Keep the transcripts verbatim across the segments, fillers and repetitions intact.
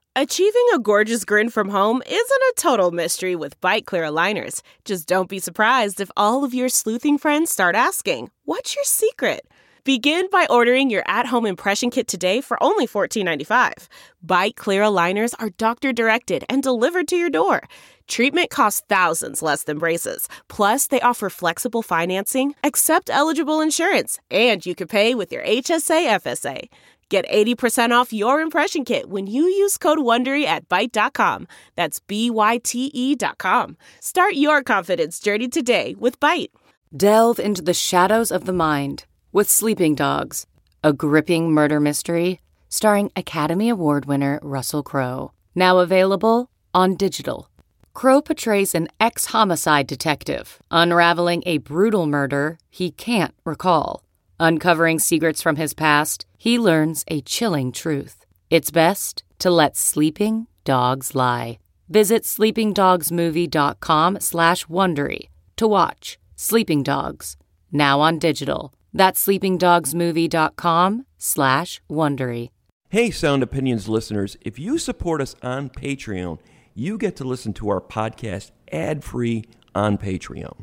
Achieving a gorgeous grin from home isn't a total mystery with Byte Clear aligners. Just don't be surprised if all of your sleuthing friends start asking, "What's your secret?" Begin by ordering your at-home impression kit today for only fourteen ninety-five. Byte Clear aligners are doctor-directed and delivered to your door. Treatment costs thousands less than braces. Plus, they offer flexible financing, accept eligible insurance, and you can pay with your H S A F S A. Get eighty percent off your impression kit when you use code WONDERY at Byte dot com. That's B Y T E dot com. Start your confidence journey today with Byte. Delve into the shadows of the mind with Sleeping Dogs, a gripping murder mystery starring Academy Award winner Russell Crowe. Now available on digital. Crowe portrays an ex-homicide detective unraveling a brutal murder he can't recall. Uncovering secrets from his past, he learns a chilling truth. It's best to let sleeping dogs lie. Visit sleepingdogsmovie.com slash Wondery to watch Sleeping Dogs, now on digital. That's sleepingdogsmovie.com slash Wondery. Hey, Sound Opinions listeners, if you support us on Patreon, you get to listen to our podcast ad-free on Patreon.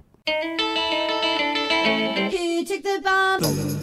Who took the bomb?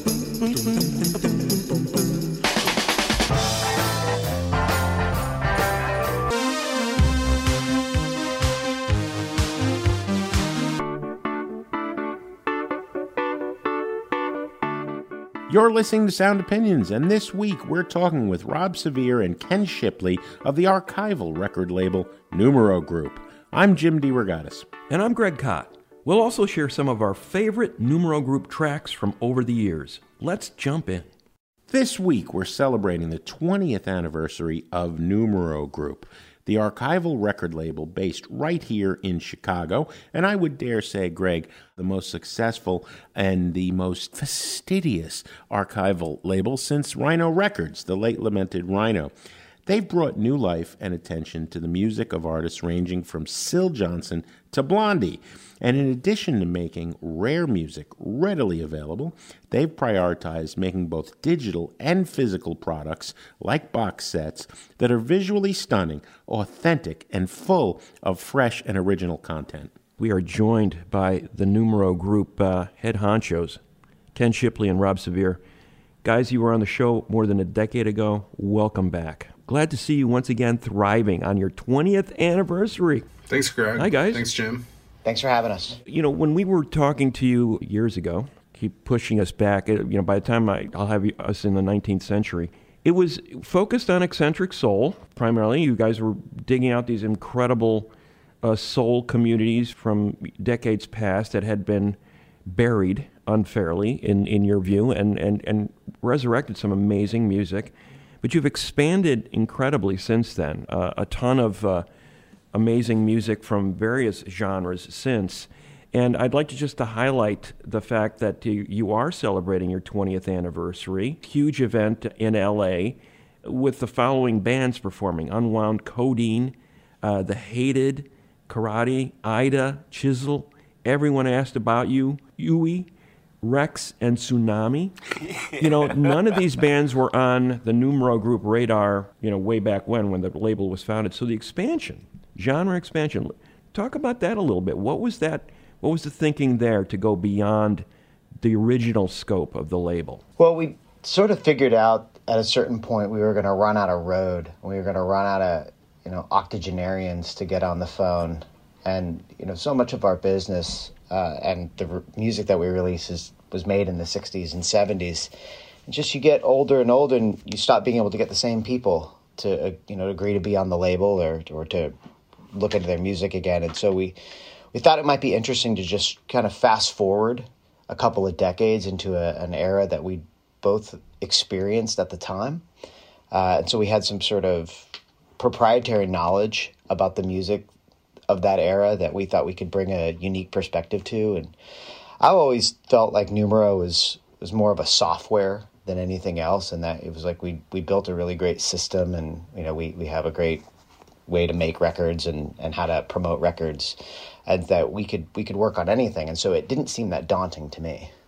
You're listening to Sound Opinions, and this week we're talking with Rob Severe and Ken Shipley of the archival record label Numero Group. I'm Jim DeRogatis. And I'm Greg Kot. We'll also share some of our favorite Numero Group tracks from over the years. Let's jump in. This week we're celebrating the twentieth anniversary of Numero Group, the archival record label based right here in Chicago, and I would dare say, Greg, the most successful and the most fastidious archival label since Rhino Records, the late lamented Rhino. They've brought new life and attention to the music of artists ranging from Syl Johnson to Blondie. And in addition to making rare music readily available, they've prioritized making both digital and physical products, like box sets, that are visually stunning, authentic, and full of fresh and original content. We are joined by the Numero Group uh, head honchos, Ken Shipley and Rob Severe. Guys, you were on the show more than a decade ago. Welcome back. Glad to see you once again thriving on your twentieth anniversary. Thanks, Greg. Hi, guys. Thanks, Jim. Thanks for having us. You know, when we were talking to you years ago, keep pushing us back, you know, by the time I, I'll have us in the nineteenth century, it was focused on eccentric soul, primarily. You guys were digging out these incredible uh, soul communities from decades past that had been buried unfairly, in, in your view, and, and, and resurrected some amazing music. But you've expanded incredibly since then. Uh, a ton of uh, amazing music from various genres since. And I'd like to just to highlight the fact that you, you are celebrating your twentieth anniversary. Huge event in L A with the following bands performing: Unwound Codeine, uh, The Hated, Karate, Ida, Chisel, Everyone Asked About You, Yui, Rex, and Tsunami. You know, none of these bands were on the Numero Group radar, you know, way back when, when the label was founded. So the expansion, genre expansion, talk about that a little bit. What was that, what was the thinking there to go beyond the original scope of the label? Well, we sort of figured out at a certain point we were going to run out of road. We were going to run out of, you know, octogenarians to get on the phone. And, you know, so much of our business uh, and the r- music that we release is, was made in the sixties and seventies. And just you get older and older and you stop being able to get the same people to, uh, you know, agree to be on the label or, or to look into their music again. And so we, we thought it might be interesting to just kind of fast forward a couple of decades into a, an era that we both experienced at the time. Uh, and so we had some sort of proprietary knowledge about the music of that era that we thought we could bring a unique perspective to. And I always felt like Numero was, was more of a software than anything else. And that it was like we, we built a really great system and, you know, we, we have a great way to make records and, and how to promote records, and that we could, we could work on anything. And so it didn't seem that daunting to me.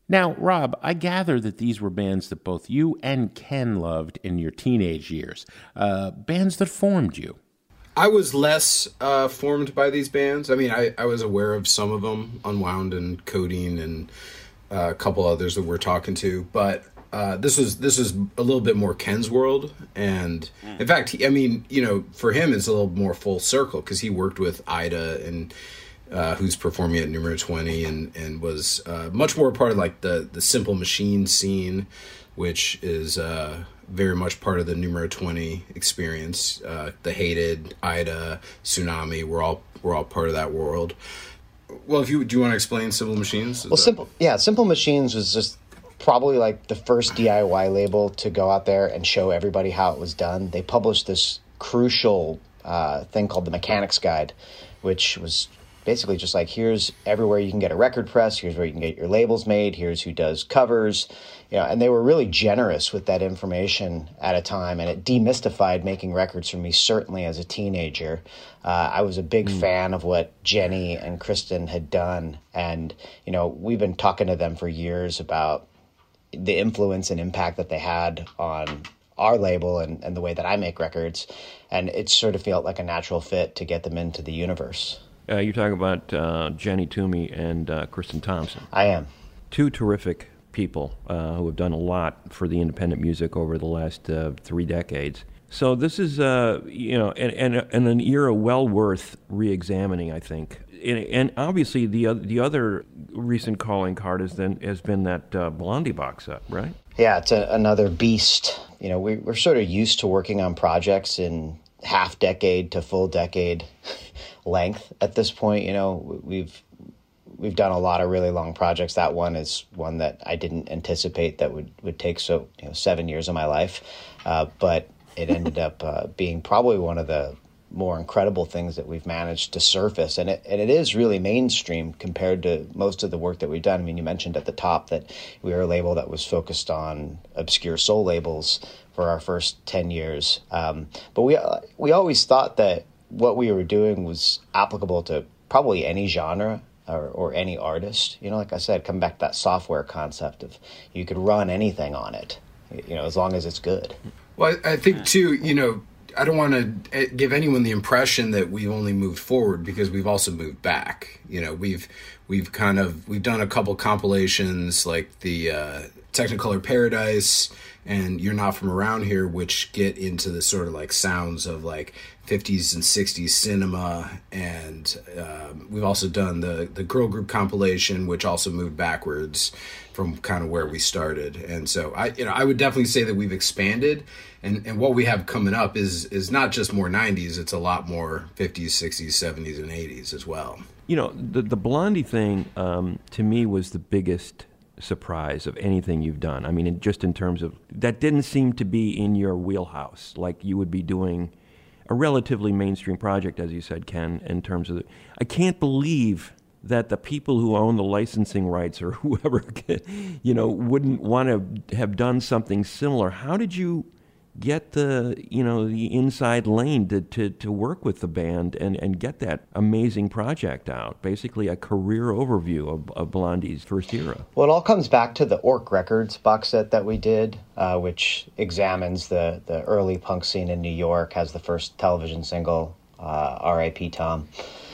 Now, Rob, I gather that these were bands that both you and Ken loved in your teenage years, uh, bands that formed you. I was less uh, formed by these bands. I mean, I, I was aware of some of them, Unwound and Codeine and uh, a couple others that we're talking to, but uh, this was this was a little bit more Ken's world. And in fact, he, I mean, you know, for him, it's a little more full circle because he worked with Ida and Uh, who's performing at Numero twenty and, and was uh, much more a part of like the, the Simple Machine scene, which is uh, very much part of the Numero twenty experience. Uh, the Hated, Ida, Tsunami, we're all we're all part of that world. Well, if you do you want to explain Simple Machines? Is well, that... simple yeah, Simple Machines was just probably like the first D I Y label to go out there and show everybody how it was done. They published this crucial uh, thing called the Mechanics Guide, which was basically just like, here's everywhere you can get a record press, here's where you can get your labels made, here's who does covers, you know, and they were really generous with that information at a time, and it demystified making records for me, certainly as a teenager. Uh, I was a big mm. fan of what Jenny and Kristen had done, and, you know, we've been talking to them for years about the influence and impact that they had on our label and, and the way that I make records, and it sort of felt like a natural fit to get them into the universe. Uh, you're talking about uh, Jenny Toomey and uh, Kristen Thompson. I am. Two terrific people uh, who have done a lot for the independent music over the last uh, three decades. So this is, uh, you know, and, and, and an era well worth re-examining, I think. And, and obviously, the other, the other recent calling card has then has been that uh, Blondie box set, right? Yeah, it's a, another beast. You know, we, we're sort of used to working on projects in half decade to full decade length at this point. You know, we've we've done a lot of really long projects. That one is one that I didn't anticipate that would, would take so you know seven years of my life, uh, but it ended up uh, being probably one of the more incredible things that we've managed to surface, and it and it is really mainstream compared to most of the work that we've done. I mean, you mentioned at the top that we were a label that was focused on obscure soul labels for our first ten years, um, but we we always thought that what we were doing was applicable to probably any genre or, or any artist. You know, like I said, come back to that software concept of you could run anything on it, you know, as long as it's good. Well, I think too, you know, I don't want to give anyone the impression that we've only moved forward, because we've also moved back. You know, we've we've kind of we've done a couple compilations like the uh, Technicolor Paradise and You're Not From Around Here, which get into the sort of like sounds of like fifties and sixties cinema, and um, we've also done the the girl group compilation, which also moved backwards from kind of where we started. And so I, you know, I would definitely say that we've expanded, and and what we have coming up is is not just more nineties; it's a lot more fifties, sixties, seventies, and eighties as well. You know, the the Blondie thing um, to me was the biggest surprise of anything you've done. I mean, it, just in terms of that didn't seem to be in your wheelhouse, like you would be doing a relatively mainstream project, as you said, Ken, in terms of the, I can't believe that the people who own the licensing rights or whoever, you know, wouldn't want to have done something similar. How did you get the, you know, the inside lane to, to, to work with the band and, and get that amazing project out? Basically a career overview of, of Blondie's first era. Well, it all comes back to the Orc Records box set that we did, uh, which examines the, the early punk scene in New York, has the first television single, uh, R I P Tom.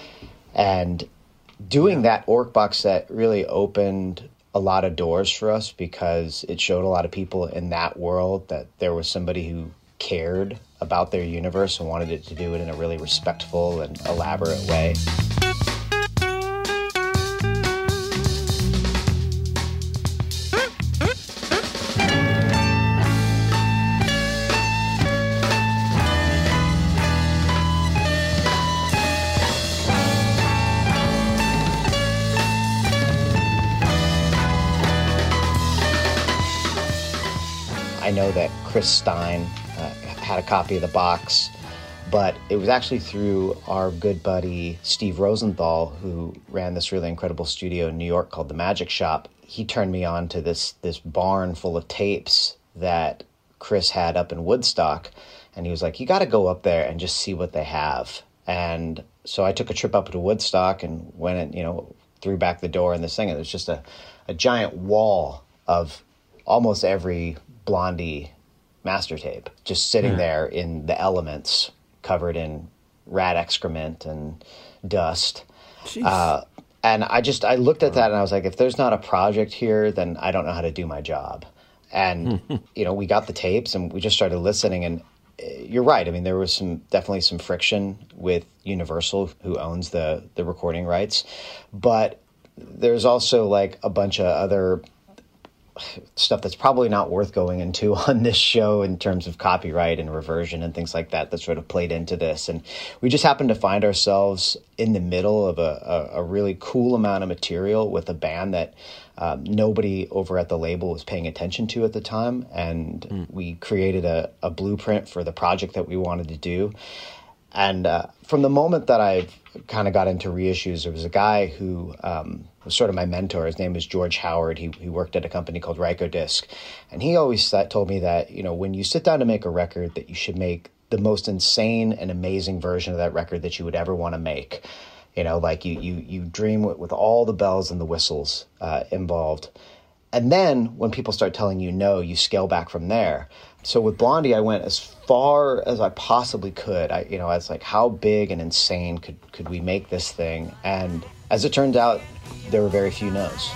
And doing yeah. that Orc box set really opened a lot of doors for us, because it showed a lot of people in that world that there was somebody who cared about their universe and wanted it to do it in a really respectful and elaborate way. I know that Chris Stein uh, had a copy of the box, but it was actually through our good buddy Steve Rosenthal, who ran this really incredible studio in New York called The Magic Shop. He turned me on to this this barn full of tapes that Chris had up in Woodstock, and he was like, you got to go up there and just see what they have. And so I took a trip up to Woodstock and went and, you know, threw back the door in this thing, and it was just a, a giant wall of almost every Blondie master tape just sitting mm. there in the elements, covered in rat excrement and dust. Uh, and I just, I looked at that and I was like, if there's not a project here, then I don't know how to do my job. And, you know, we got the tapes and we just started listening, and you're right. I mean, there was some, definitely some friction with Universal, who owns the, the recording rights, but there's also like a bunch of other stuff that's probably not worth going into on this show in terms of copyright and reversion and things like that that sort of played into this. And we just happened to find ourselves in the middle of a, a, a really cool amount of material with a band that um, nobody over at the label was paying attention to at the time. And mm. we created a, a blueprint for the project that we wanted to do. And uh, from the moment that I kind of got into reissues, there was a guy who um, was sort of my mentor. His name is George Howard. He he worked at a company called Rykodisc. And he always told me that, you know, when you sit down to make a record, that you should make the most insane and amazing version of that record that you would ever want to make. You know, like you you you dream with, with all the bells and the whistles uh, involved. And then when people start telling you no, you scale back from there. So with Blondie, I went as far as I possibly could. I, you know, I was like, how big and insane could, could we make this thing? And as it turned out, there were very few no's.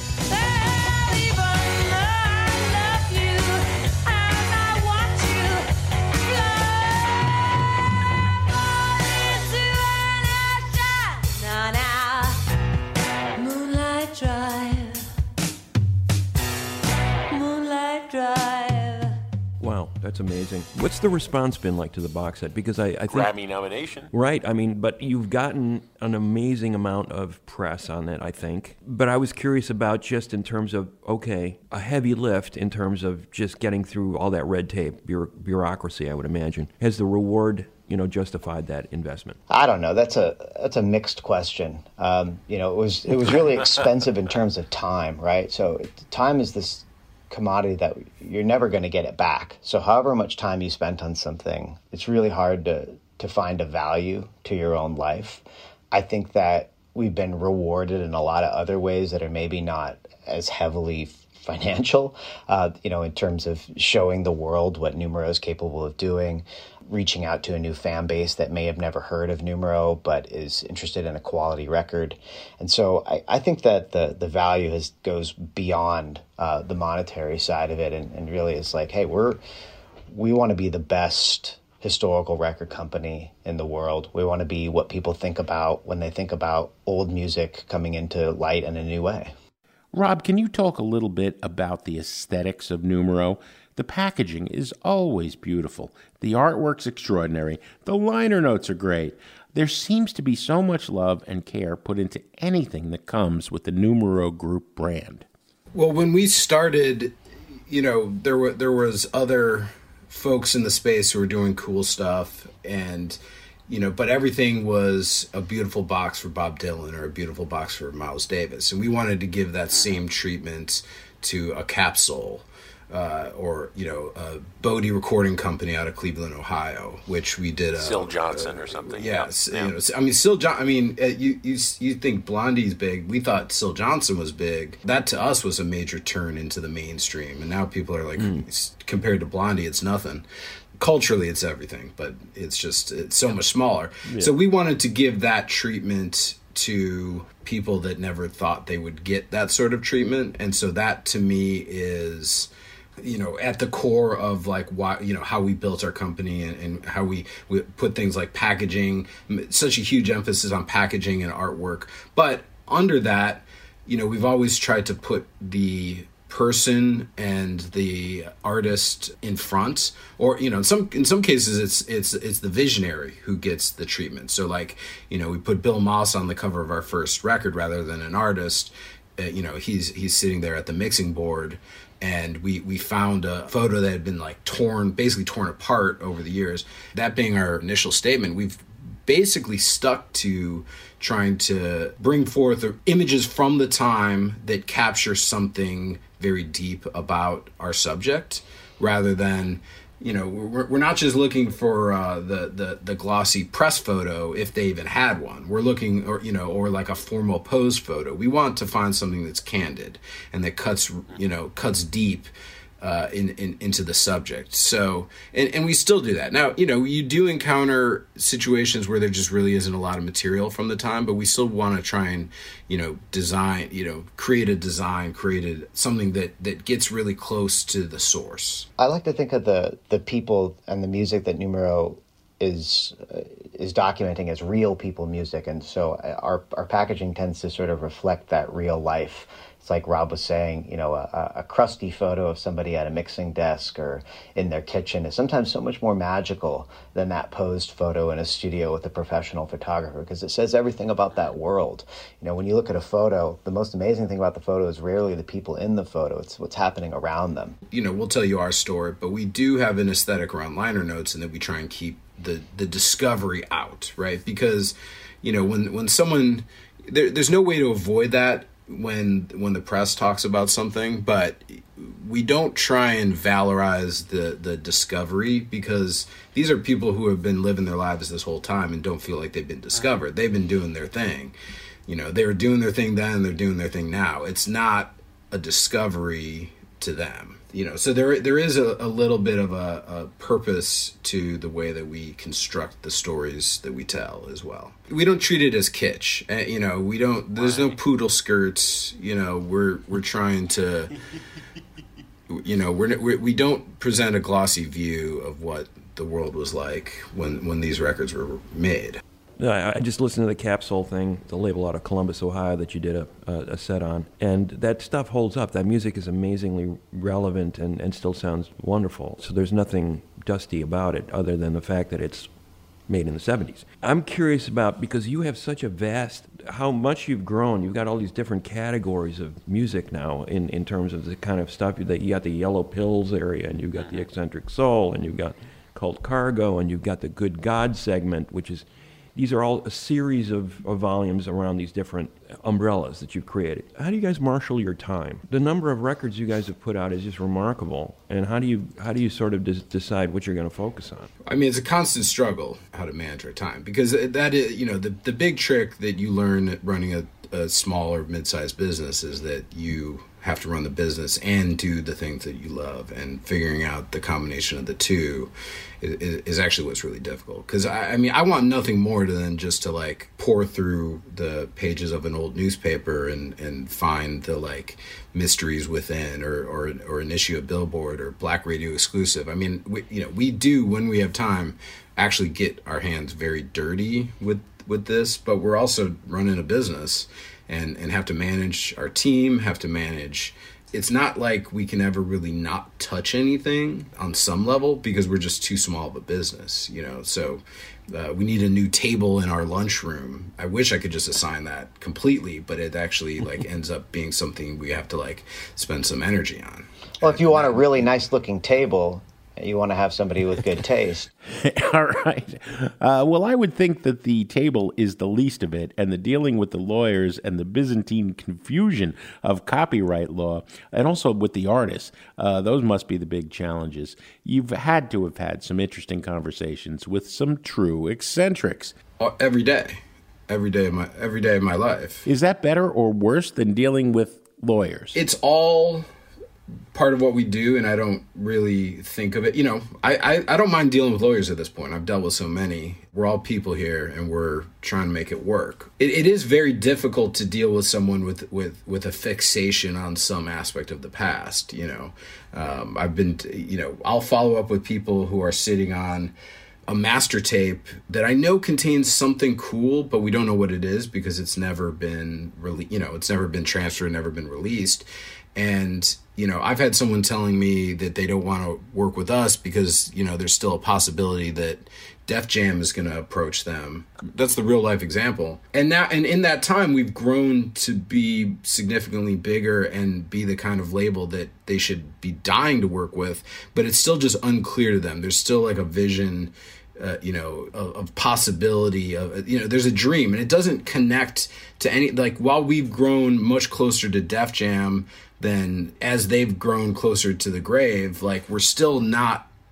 That's amazing. What's the response been like to the box set? Because I, I think... Grammy nomination. Right. I mean, but you've gotten an amazing amount of press on it, I think. But I was curious about just in terms of, okay, a heavy lift in terms of just getting through all that red tape, bureau- bureaucracy, I would imagine. Has the reward, you know, justified that investment? I don't know. That's a that's a mixed question. Um, you know, it was it was really expensive in terms of time, right? So time is this commodity that you're never going to get it back. So however much time you spent on something, it's really hard to to find a value to your own life. I think that we've been rewarded in a lot of other ways that are maybe not as heavily financial, uh, you know, in terms of showing the world what Numero is capable of doing, reaching out to a new fan base that may have never heard of Numero but is interested in a quality record. And so I, I think that the the value has goes beyond uh, the monetary side of it, and, and really is like, hey, we're we want to be the best historical record company in the world. We want to be what people think about when they think about old music coming into light in a new way. Rob, can you talk a little bit about the aesthetics of Numero? The packaging is always beautiful. The artwork's extraordinary. The liner notes are great. There seems to be so much love and care put into anything that comes with the Numero Group brand. Well, when we started, you know, there were there was other folks in the space who were doing cool stuff, and you know, but everything was a beautiful box for Bob Dylan or a beautiful box for Miles Davis. And we wanted to give that same treatment to a Capsule uh, or, you know, a Bodie recording company out of Cleveland, Ohio, which we did. A, Syl Johnson a, or something. Yeah. yeah. You know, I mean, Syl John, I mean, uh, you, you, you think Blondie's big. We thought Syl Johnson was big. That to us was a major turn into the mainstream. And now people are like, mm. compared to Blondie, it's nothing. Culturally, it's everything, but it's just, it's so much smaller. Yeah. So we wanted to give that treatment to people that never thought they would get that sort of treatment. And so that to me is, you know, at the core of like why, you know, how we built our company and, and how we, we put things like packaging, such a huge emphasis on packaging and artwork. But under that, you know, we've always tried to put the person and the artist in front, or you know, in some in some cases it's it's it's the visionary who gets the treatment. So like, you know, we put Bill Moss on the cover of our first record rather than an artist. Uh, you know, he's he's sitting there at the mixing board, and we we found a photo that had been like torn, basically torn apart over the years. That being our initial statement, we've basically stuck to trying to bring forth images from the time that capture something very deep about our subject, rather than You know, we're we're not just looking for uh, the, the the glossy press photo if they even had one. We're looking, or you know, or like a formal pose photo. We want to find something that's candid and that cuts, you know, cuts deep uh, in, in into the subject. So, and, and we still do that. Now, you know, you do encounter situations where there just really isn't a lot of material from the time, but we still want to try and, you know, design, you know, create a design, create a, something that, that gets really close to the source. I like to think of the, the people and the music that Numero is uh, is documenting as real people music. And so our, our packaging tends to sort of reflect that real life. It's like Rob was saying, you know, a, a crusty photo of somebody at a mixing desk or in their kitchen is sometimes so much more magical than that posed photo in a studio with a professional photographer, because it says everything about that world. You know, when you look at a photo, the most amazing thing about the photo is rarely the people in the photo. It's what's happening around them. You know, we'll tell you our story, but we do have an aesthetic around liner notes, and that we try and keep the, the discovery out, right? Because, you know, when, when someone, there, there's no way to avoid that when when the press talks about something, but we don't try and valorize the the discovery, because these are people who have been living their lives this whole time and don't feel like they've been discovered. They've been doing their thing. You know, they were doing their thing then, they're doing their thing now. It's not a discovery to them. You know, so there there is a, a little bit of a, a purpose to the way that we construct the stories that we tell as well. We don't treat it as kitsch. Uh, you know, we don't. There's no poodle skirts. You know, we're we're trying to. You know, we're, we're we don't present a glossy view of what the world was like when when these records were made. I just listened to the Capsule thing, the label out of Columbus, Ohio, that you did a, a set on. And that stuff holds up. That music is amazingly relevant and, and still sounds wonderful. So there's nothing dusty about it other than the fact that it's made in the seventies. I'm curious about, because you have such a vast, how much you've grown. You've got all these different categories of music now in, in terms of the kind of stuff that you got the Yellow Pills area, and you've got the Eccentric Soul, and you've got Cult Cargo, and you've got the Good God segment, which is... These are all a series of, of volumes around these different umbrellas that you've created. How do you guys marshal your time? The number of records you guys have put out is just remarkable. And how do you how do you sort of des- decide what you're going to focus on? I mean, it's a constant struggle how to manage our time, because that is, you know, the the big trick that you learn at running a, a small or mid-sized business is that you have to run the business and do the things that you love, and figuring out the combination of the two is, is actually what's really difficult. Because I, I mean, I want nothing more than just to like pour through the pages of an old newspaper and, and find the like mysteries within, or, or or an issue of Billboard or Black Radio exclusive. I mean, we, you know, we do, when we have time, actually get our hands very dirty with with this, but we're also running a business. And, and have to manage our team, have to manage. It's not like we can ever really not touch anything on some level, because we're just too small of a business, you know. So uh, we need a new table in our lunchroom. I wish I could just assign that completely, but it actually like ends up being something we have to like spend some energy on. Well, if you want a really nice looking table, you want to have somebody with good taste. All right. Uh, well, I would think that the table is the least of it, and the dealing with the lawyers and the Byzantine confusion of copyright law, and also with the artists, uh, those must be the big challenges. You've had to have had some interesting conversations with some true eccentrics. Every day. Every day of my, every day of my life. Is that better or worse than dealing with lawyers? It's all part of what we do, and I don't really think of it. You know, I, I, I don't mind dealing with lawyers at this point. I've dealt with so many. We're all people here, and we're trying to make it work. It, it is very difficult to deal with someone with, with, with a fixation on some aspect of the past, you know. Um, I've been, you know, I'll follow up with people who are sitting on a master tape that I know contains something cool, but we don't know what it is because it's never been really, you know, it's never been transferred, never been released. And, you know, I've had someone telling me that they don't want to work with us because, you know, there's still a possibility that Def Jam is going to approach them. That's the real life example. And now, and in that time, we've grown to be significantly bigger and be the kind of label that they should be dying to work with, but it's still just unclear to them. There's still like a vision, uh, you know, of, of possibility of, you know, there's a dream, and it doesn't connect to any, like, while we've grown much closer to Def Jam than as they've grown closer to the grave, like, we're still not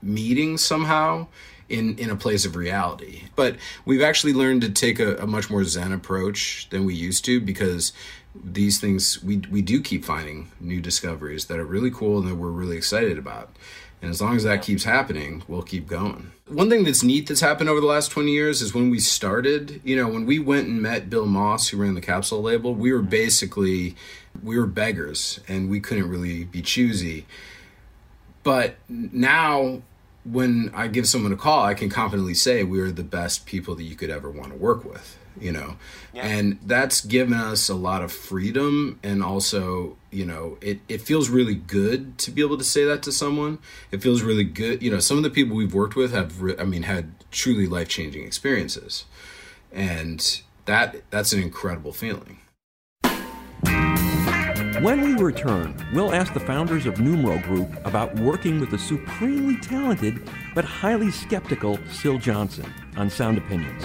meeting somehow in, in a place of reality. But we've actually learned to take a, a much more zen approach than we used to, because these things, we we do keep finding new discoveries that are really cool and that we're really excited about. And as long as that keeps happening, we'll keep going. One thing that's neat that's happened over the last twenty years is when we started, you know, when we went and met Bill Moss, who ran the Capsule label, we were basically, we were beggars and we couldn't really be choosy. But now when I give someone a call, I can confidently say we are the best people that you could ever want to work with, you know, yeah. And that's given us a lot of freedom. And also, you know, it, it feels really good to be able to say that to someone. It feels really good. You know, some of the people we've worked with have, re- I mean, had truly life-changing experiences. And that that's an incredible feeling. When we return, we'll ask the founders of Numero Group about working with the supremely talented but highly skeptical Syl Johnson on Sound Opinions.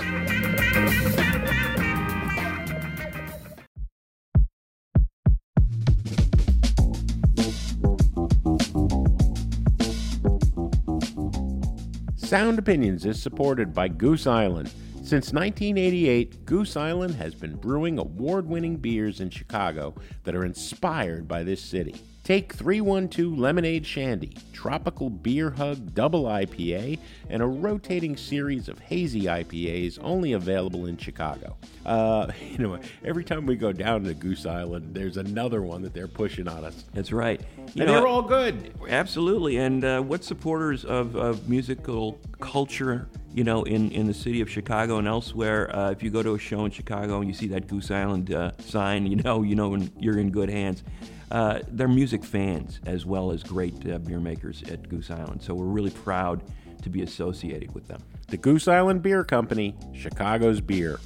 Sound Opinions is supported by Goose Island. Since nineteen eighty-eight, Goose Island has been brewing award-winning beers in Chicago that are inspired by this city. Take three one two Lemonade Shandy, Tropical Beer Hug Double I P A, and a rotating series of hazy I P As only available in Chicago. Uh, you know, every time we go down to Goose Island, there's another one that they're pushing on us. That's right. You and know, they're all good. Absolutely. And uh, what supporters of, of musical culture, you know, in, in the city of Chicago and elsewhere, uh, if you go to a show in Chicago and you see that Goose Island uh, sign, you know, you know you're in good hands. Uh, they're music fans as well as great uh, beer makers at Goose Island. So we're really proud to be associated with them. The Goose Island Beer Company, Chicago's beer.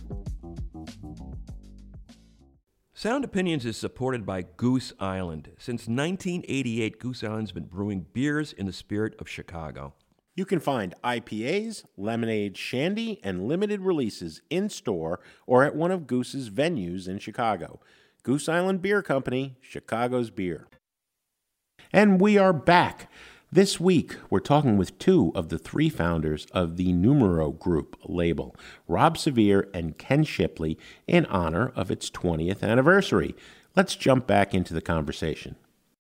Sound Opinions is supported by Goose Island. Since nineteen eighty-eight, Goose Island's been brewing beers in the spirit of Chicago. You can find I P As, lemonade, shandy, and limited releases in-store or at one of Goose's venues in Chicago. Goose Island Beer Company, Chicago's beer. And we are back. This week, we're talking with two of the three founders of the Numero Group label, Rob Severe and Ken Shipley, in honor of its twentieth anniversary. Let's jump back into the conversation.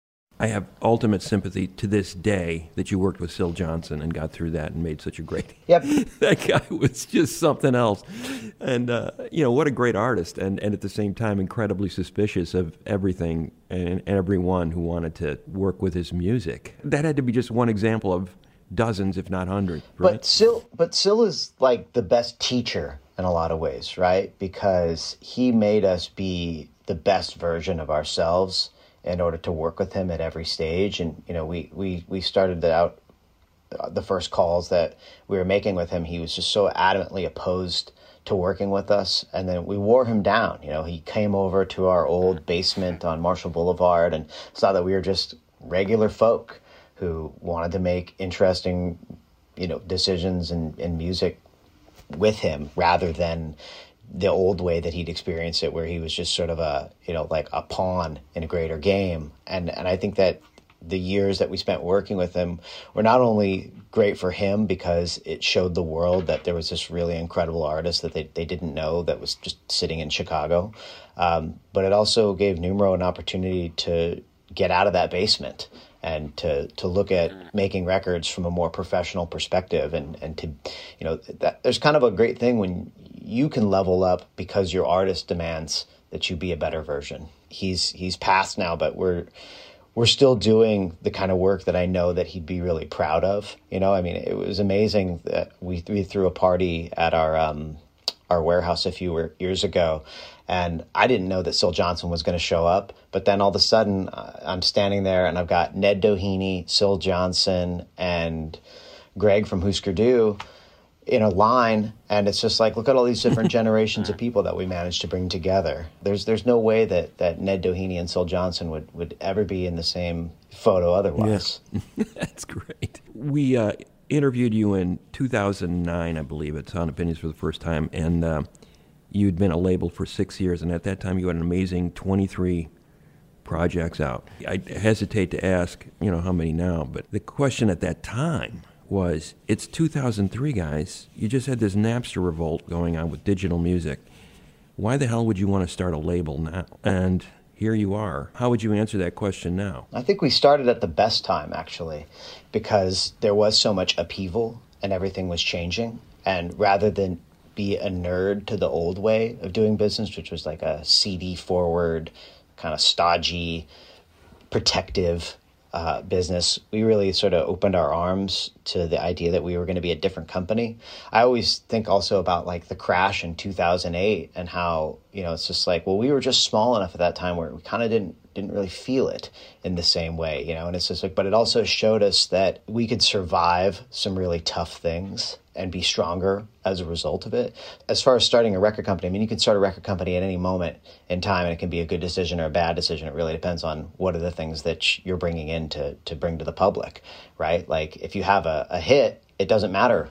I have ultimate sympathy to this day that you worked with Syl Johnson and got through that and made such a great... Yep. That guy was just something else. And, uh, you know, what a great artist. And, and at the same time, incredibly suspicious of everything and everyone who wanted to work with his music. That had to be just one example of dozens, if not hundreds, right? But Syl, but Syl is like the best teacher in a lot of ways, right? Because he made us be the best version of ourselves in order to work with him at every stage. And, you know, we, we, we started out uh, the first calls that we were making with him. He was just so adamantly opposed to working with us. And then we wore him down. You know, he came over to our old basement on Marshall Boulevard and saw that we were just regular folk who wanted to make interesting, you know, decisions in, in music with him rather than the old way that he'd experienced it, where he was just sort of a, you know, like a pawn in a greater game. And and I think that the years that we spent working with him were not only great for him because it showed the world that there was this really incredible artist that they, they didn't know that was just sitting in Chicago, um, but it also gave Numero an opportunity to get out of that basement and to, to look at making records from a more professional perspective. And, and to, you know, that there's kind of a great thing when you can level up because your artist demands that you be a better version. He's, he's passed now, but we're, we're still doing the kind of work that I know that he'd be really proud of. You know, I mean, it was amazing that we, we threw a party at our, um, our warehouse a few years ago. And I didn't know that Syl Johnson was going to show up. But then all of a sudden, uh, I'm standing there and I've got Ned Doheny, Syl Johnson, and Greg from Husker Du in a line. And it's just like, look at all these different generations of people that we managed to bring together. There's there's no way that, that Ned Doheny and Syl Johnson would, would ever be in the same photo otherwise. Yeah. That's great. We uh, interviewed you in two thousand nine, I believe, at Sound Opinions for the first time. And... Uh, You'd been a label for six years, and at that time you had an amazing twenty-three projects out. I hesitate to ask, you know, how many now, but the question at that time was, it's two thousand three, guys. You just had this Napster revolt going on with digital music. Why the hell would you want to start a label now? And here you are. How would you answer that question now? I think we started at the best time, actually, because there was so much upheaval and everything was changing. And rather than be a nerd to the old way of doing business, which was like a C D forward, kind of stodgy, protective uh, business, we really sort of opened our arms to the idea that we were going to be a different company. I always think also about like the crash in two thousand eight and how, you know, it's just like, well, we were just small enough at that time where we kind of didn't didn't really feel it in the same way, you know, and it's just like, but it also showed us that we could survive some really tough things and be stronger as a result of it. As far as starting a record company, I mean, you can start a record company at any moment in time, and it can be a good decision or a bad decision. It really depends on what are the things that you're bringing in to, to bring to the public, right? Like if you have a, a hit, it doesn't matter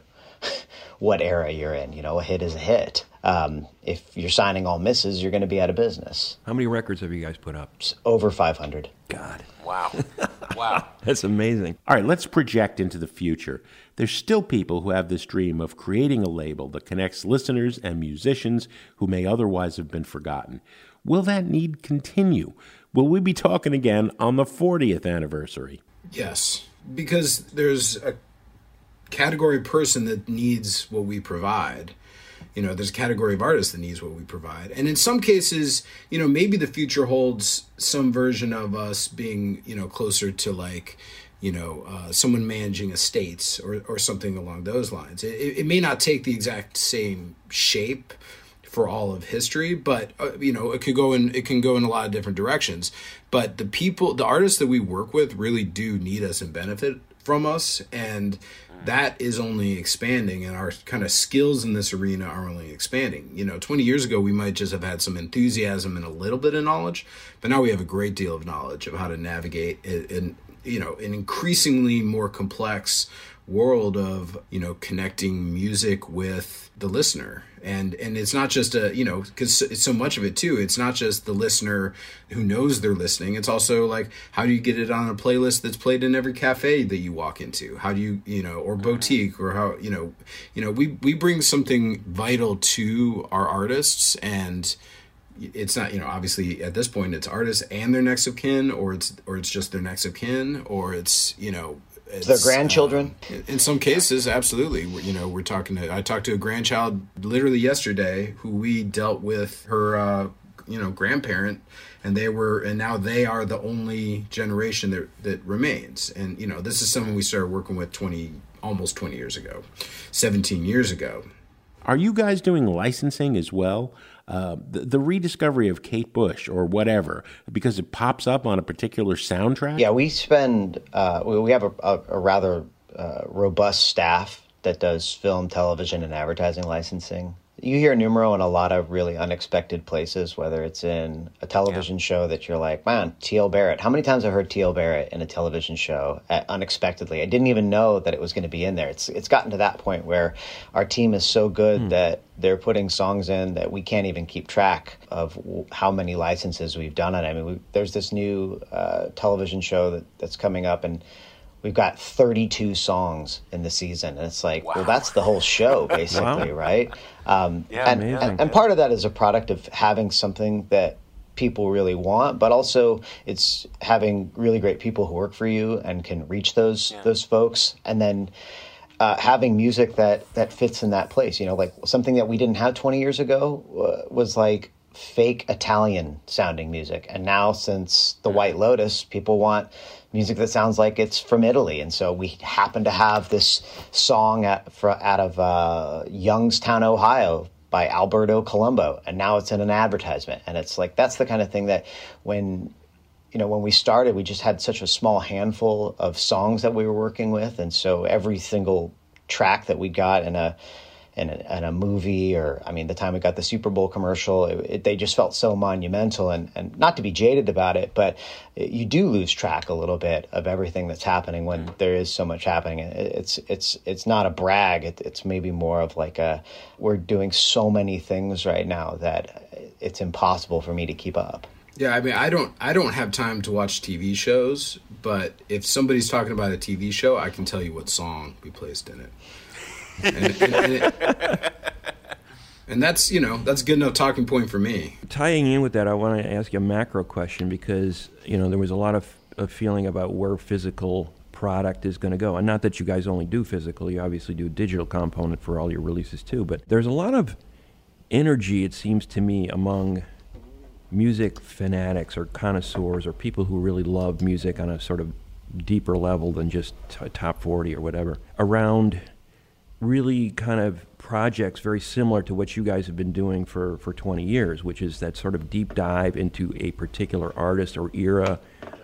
what era you're in, you know, a hit is a hit. Um, if you're signing all misses, you're going to be out of business. How many records have you guys put up? It's over five hundred. God. Wow. Wow. That's amazing. All right, let's project into the future. There's still people who have this dream of creating a label that connects listeners and musicians who may otherwise have been forgotten. Will that need continue? Will we be talking again on the fortieth anniversary? Yes, because there's a category of person that needs what we provide. You know, there's a category of artists that needs what we provide. And in some cases, you know, maybe the future holds some version of us being, you know, closer to like, you know, uh, someone managing estates or, or something along those lines. It, it may not take the exact same shape for all of history, but, uh, you know, it could go in, it can go in a lot of different directions. But the people, the artists that we work with really do need us and benefit from us. And that is only expanding, and our kind of skills in this arena are only expanding. You know, twenty years ago, we might just have had some enthusiasm and a little bit of knowledge, but now we have a great deal of knowledge of how to navigate in, you know, an increasingly more complex world of, you know, connecting music with the listener. And and it's not just a, you know, because it's so much of it too. It's not just the listener who knows they're listening. It's also like, how do you get it on a playlist that's played in every cafe that you walk into? How do you, you know, or boutique, or how, you know, you know, we, we bring something vital to our artists, and it's not, you know, obviously at this point it's artists and their next of kin, or it's, or it's just their next of kin, or it's, you know, It's, their grandchildren. Um, in some cases, absolutely. You know, we're talking to, I talked to a grandchild literally yesterday who we dealt with her, uh, you know, grandparent, and they were, and now they are the only generation that, that remains. And, you know, this is someone we started working with twenty, almost twenty years ago, seventeen years ago. Are you guys doing licensing as well? Uh, the, the rediscovery of Kate Bush or whatever, because it pops up on a particular soundtrack? Yeah, we spend, uh, we, we have a, a, a rather uh, robust staff that does film, television, and advertising licensing. You hear Numero in a lot of really unexpected places, whether it's in a television yeah. show that you're like, man, T L Barrett. How many times have I heard T L Barrett in a television show uh, unexpectedly? I didn't even know that it was going to be in there. It's it's gotten to that point where our team is so good mm. that they're putting songs in that we can't even keep track of w- how many licenses we've done on it. I mean, we, there's this new uh, television show that, that's coming up, and we've got thirty-two songs in the season. And it's like, wow. well, that's the whole show, basically, wow. right? Um, yeah, and, and, and part of that is a product of having something that people really want, but also it's having really great people who work for you and can reach those yeah. those folks. And then uh, having music that, that fits in that place. You know, like something that we didn't have twenty years ago uh, was like fake Italian sounding music. And now since The White Lotus, people want music that sounds like it's from Italy. And so we happen to have this song at, for, out of uh, Youngstown, Ohio by Alberto Colombo. And now it's in an advertisement. And it's like, that's the kind of thing that when, you know, when we started, we just had such a small handful of songs that we were working with. And so every single track that we got in a, in a, in a movie, or, I mean, the time we got the Super Bowl commercial, it, it, they just felt so monumental. And, and not to be jaded about it, but it, you do lose track a little bit of everything that's happening when mm. there is so much happening. It, it's it's it's not a brag. It, it's maybe more of like a, we're doing so many things right now that it's impossible for me to keep up. Yeah, I mean, I don't, I don't have time to watch T V shows, but if somebody's talking about a T V show, I can tell you what song we placed in it. And, and, and, it, and that's, you know, that's a good enough talking point for me. Tying in with that, I want to ask you a macro question because, you know, there was a lot of, of feeling about where physical product is going to go. And not that you guys only do physical, you obviously do a digital component for all your releases too, but there's a lot of energy, it seems to me, among music fanatics or connoisseurs or people who really love music on a sort of deeper level than just t- top forty or whatever, around really kind of projects very similar to what you guys have been doing for, for twenty years, which is that sort of deep dive into a particular artist or era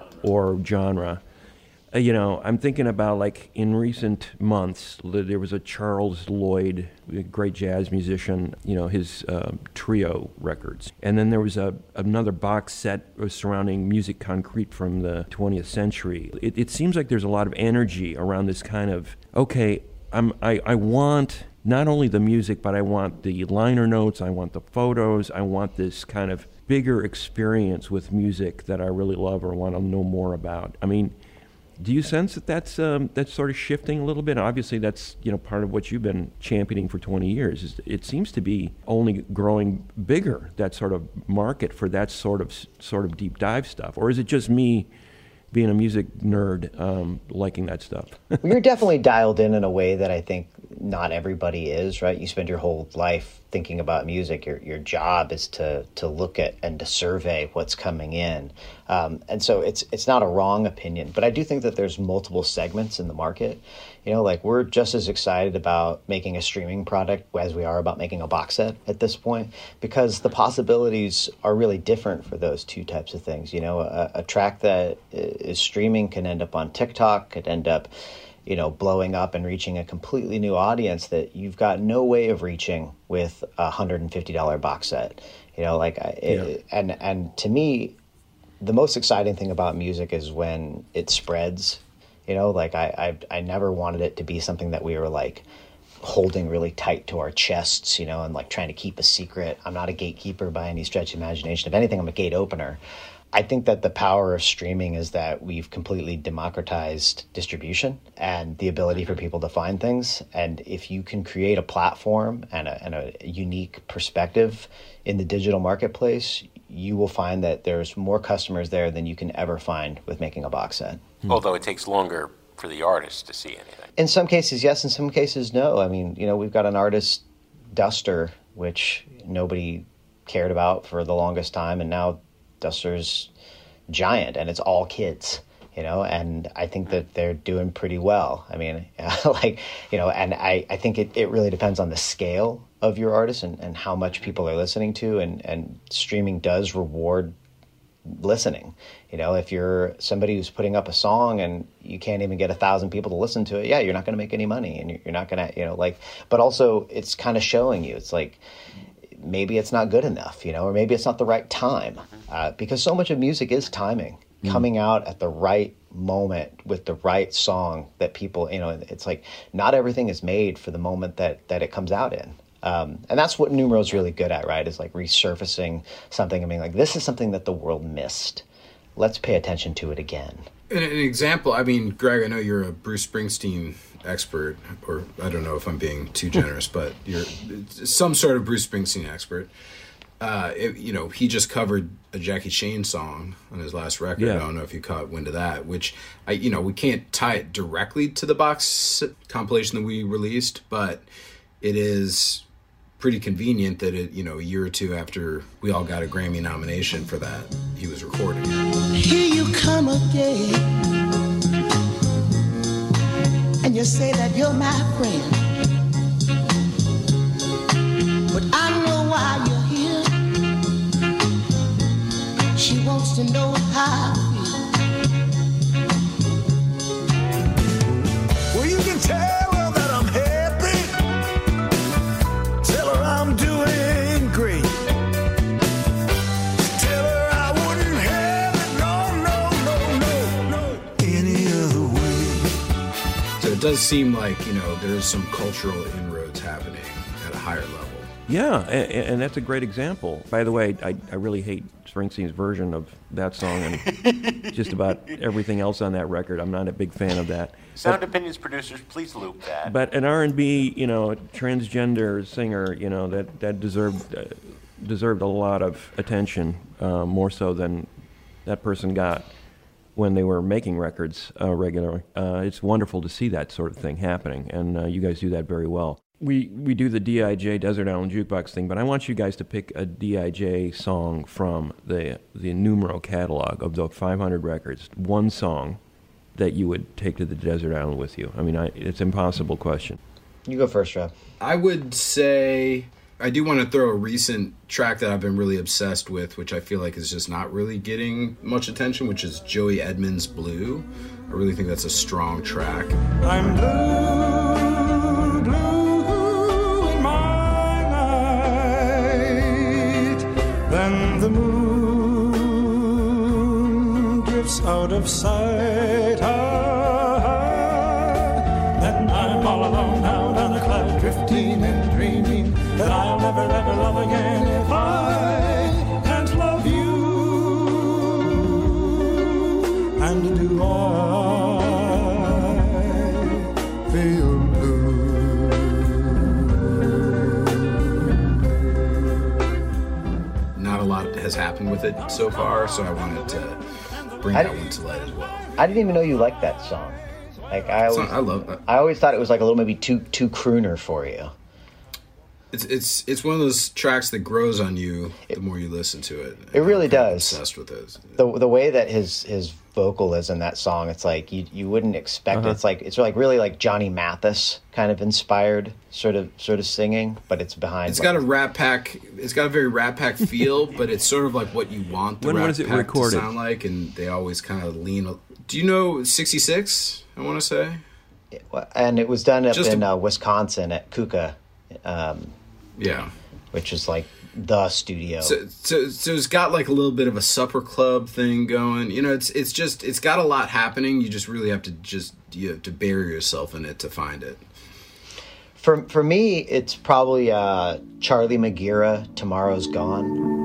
or genre. Uh, you know, I'm thinking about, like, in recent months, there was a Charles Lloyd, a great jazz musician, you know, his uh, trio records. And then there was a another box set surrounding musique concrète from the twentieth century. It, it seems like there's a lot of energy around this kind of, okay, I'm, I, I want not only the music, but I want the liner notes, I want the photos, I want this kind of bigger experience with music that I really love or want to know more about. I mean, do you sense that that's um, that's sort of shifting a little bit? Obviously, that's, you know, part of what you've been championing for twenty years. Is it seems to be only growing bigger, that sort of market for that sort of sort of deep dive stuff, or is it just me being a music nerd um, liking that stuff? Well, you're definitely dialed in in a way that I think not everybody is, right? You spend your whole life thinking about music. Your your job is to to look at and to survey what's coming in. Um, and so it's it's not a wrong opinion, but I do think that there's multiple segments in the market. You know, like, we're just as excited about making a streaming product as we are about making a box set at this point, because the possibilities are really different for those two types of things. You know, a, a track that is streaming can end up on TikTok, could end up, you know, blowing up and reaching a completely new audience that you've got no way of reaching with a one hundred fifty dollars box set. You know, like, I, yeah. it, and and to me, the most exciting thing about music is when it spreads. You know, like, I, I I never wanted it to be something that we were, like, holding really tight to our chests, you know, and, like, trying to keep a secret. I'm not a gatekeeper by any stretch of imagination. If anything, I'm a gate opener. I think that the power of streaming is that we've completely democratized distribution and the ability for people to find things. And if you can create a platform and a, and a unique perspective in the digital marketplace, you will find that there's more customers there than you can ever find with making a box set. Although it takes longer for the artist to see anything. In some cases, yes. In some cases, no. I mean, you know, we've got an artist, Duster, which nobody cared about for the longest time, and now Duster's giant, and it's all kids, you know, and I think that they're doing pretty well. I mean, like, you know, and I, I think it, it really depends on the scale of your artist and, and how much people are listening to, and, and streaming does reward listening. You know, if you're somebody who's putting up a song and you can't even get a thousand people to listen to it, yeah, you're not going to make any money, and you're not going to, you know, like, but also it's kind of showing you, it's like, maybe it's not good enough, you know, or maybe it's not the right time, uh, because so much of music is timing, mm. coming out at the right moment with the right song that people, you know, it's like not everything is made for the moment that, that it comes out in. Um, and that's what Numero's really good at, right? Is like resurfacing something and being like, this is something that the world missed. Let's pay attention to it again. An, an example, I mean, Greg, I know you're a Bruce Springsteen expert, or I don't know if I'm being too generous, but you're some sort of Bruce Springsteen expert. Uh, it, you know, he just covered a Jackie Shane song on his last record. Yeah. I don't know if you caught wind of that, which, I, you know, we can't tie it directly to the box compilation that we released, but it is pretty convenient that it, you know, a year or two after we all got a Grammy nomination for that, he was recording it. Here you come again, and you say that you're my friend, but I know why you're here. She wants to know how I feel. Well, you can tell her that I'm happy. Tell her I'm doing great. Tell her I wouldn't have it, no, no, no, no, no, any other way. So it does seem like, you know, there's some cultural inroads happening at a higher level. Yeah, and, and that's a great example. By the way, I, I really hate Springsteen's version of that song and just about everything else on that record. I'm not a big fan of that. Sound but, Opinions producers, please loop that. But an R and B, you know, transgender singer, you know, that, that deserved uh, deserved a lot of attention, uh, more so than that person got when they were making records uh, regularly. Uh, it's wonderful to see that sort of thing happening, and uh, you guys do that very well. We we do the D I J Desert Island Jukebox thing, but I want you guys to pick a D I J song from the the Numero catalog of the five hundred records. One song that you would take to the desert island with you. I mean, I, it's an impossible question. You go first, Rob. I would say I do want to throw a recent track that I've been really obsessed with, which I feel like is just not really getting much attention, which is Joey Edmonds' Blue. I really think that's a strong track. I'm blue, blue in my night. Then the moon drifts out of sight. Ah, then I'm all alone out on a cloud, drifting and dreaming that I'll never ever love again if I can't love you. And do I feel blue? Not a lot has happened with it so far, so I wanted to bring I, that one to light as well. I didn't even know you liked that song. Like I always, I love that. I always thought it was like a little maybe too too crooner for you. It's it's it's one of those tracks that grows on you the more you listen to it. It really does. Obsessed with it. The the way that his his vocal is in that song, it's like you you wouldn't expect Uh-huh. it. It's like it's like really like Johnny Mathis kind of inspired sort of sort of singing, but it's behind. It's like, got a Rat Pack. It's got a very Rat Pack feel, but it's sort of like what you want the When Rat was it Pack recorded? to sound like, and they always kind of lean. Do you know sixty-six? I want to say. and it was done up Just in a- uh, Wisconsin at Kuka, um, Yeah. which is like the studio. So, so, so it's got like a little bit of a supper club thing going. You know, it's it's just it's got a lot happening. You just really have to just you have to bury yourself in it to find it. For for me, it's probably uh, Charlie Magira, Tomorrow's Gone.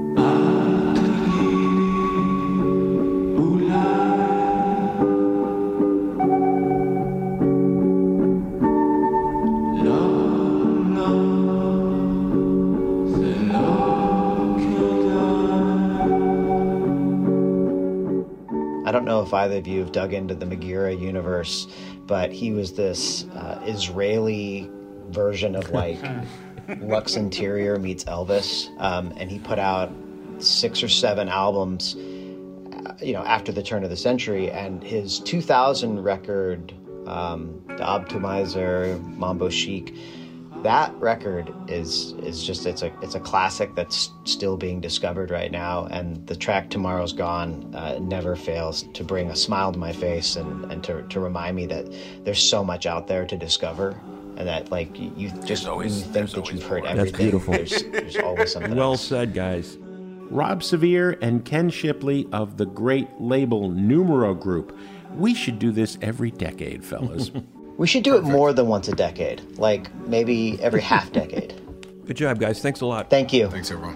I don't know if either of you have dug into the Magira universe, but he was this uh, Israeli version of like Lux Interior meets Elvis, um, and he put out six or seven albums, uh, you know, after the turn of the century. And his two thousand record, um, the Optimizer, Mambo Chic, that record is is just it's a it's a classic that's still being discovered right now, and the track Tomorrow's Gone uh, never fails to bring a smile to my face and, and to, to remind me that there's so much out there to discover, and that like you, you just always- when you think there's that always you've heard more. That's everything, beautiful. There's, there's always something Well else. said, guys. Rob Sevier and Ken Shipley of the great label Numero Group. We should do this every decade, fellas. We should do it more than once a decade, like maybe every half decade. Good job, guys. Thanks a lot. Thank you. Thanks, everyone.